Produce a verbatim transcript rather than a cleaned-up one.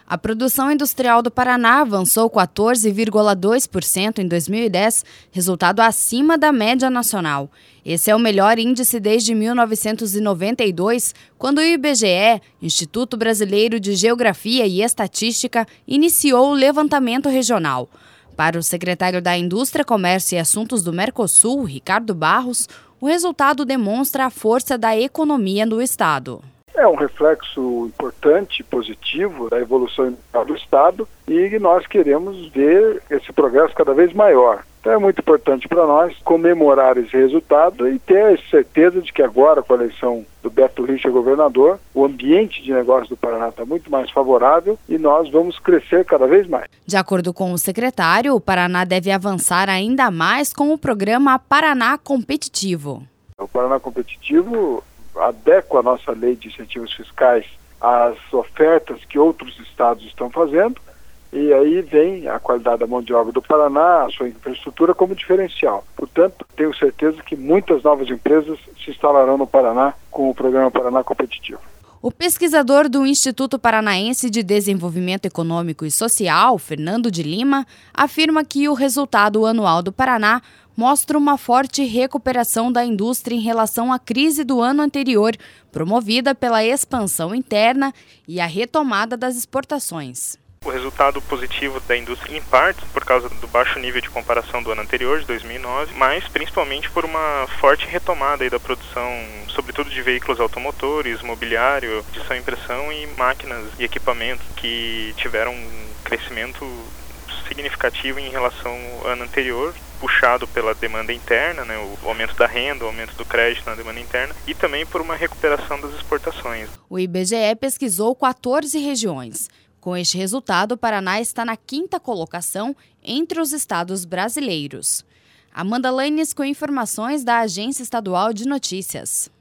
A produção industrial do Paraná avançou quatorze vírgula dois por cento em dois mil e dez, resultado acima da média nacional. Esse é o melhor índice desde mil novecentos e noventa e dois, quando o I B G E, Instituto Brasileiro de Geografia e Estatística, iniciou o levantamento regional. Para o secretário da Indústria, Comércio e Assuntos do Mercosul, Ricardo Barros, o resultado demonstra a força da economia do estado. É um reflexo importante, positivo da evolução do Estado e nós queremos ver esse progresso cada vez maior. Então é muito importante para nós comemorar esse resultado e ter a certeza de que agora, com a eleição do Beto Richa governador, o ambiente de negócio do Paraná está muito mais favorável e nós vamos crescer cada vez mais. De acordo com o secretário, o Paraná deve avançar ainda mais com o programa Paraná Competitivo. O Paraná Competitivo adequa a nossa lei de incentivos fiscais às ofertas que outros estados estão fazendo, e aí vem a qualidade da mão de obra do Paraná, a sua infraestrutura como diferencial. Portanto, tenho certeza que muitas novas empresas se instalarão no Paraná com o programa Paraná Competitivo. O pesquisador do Instituto Paranaense de Desenvolvimento Econômico e Social, Fernando de Lima, afirma que o resultado anual do Paraná mostra uma forte recuperação da indústria em relação à crise do ano anterior, promovida pela expansão interna e a retomada das exportações. O resultado positivo da indústria, em parte, por causa do baixo nível de comparação do ano anterior, de dois mil e nove, mas principalmente por uma forte retomada aí da produção, sobretudo de veículos automotores, mobiliário, edição e impressão e máquinas e equipamentos que tiveram um crescimento significativo em relação ao ano anterior, puxado pela demanda interna, né, o aumento da renda, o aumento do crédito na demanda interna e também por uma recuperação das exportações. O I B G E pesquisou quatorze regiões. Com este resultado, o Paraná está na quinta colocação entre os estados brasileiros. Amanda Lanes com informações da Agência Estadual de Notícias.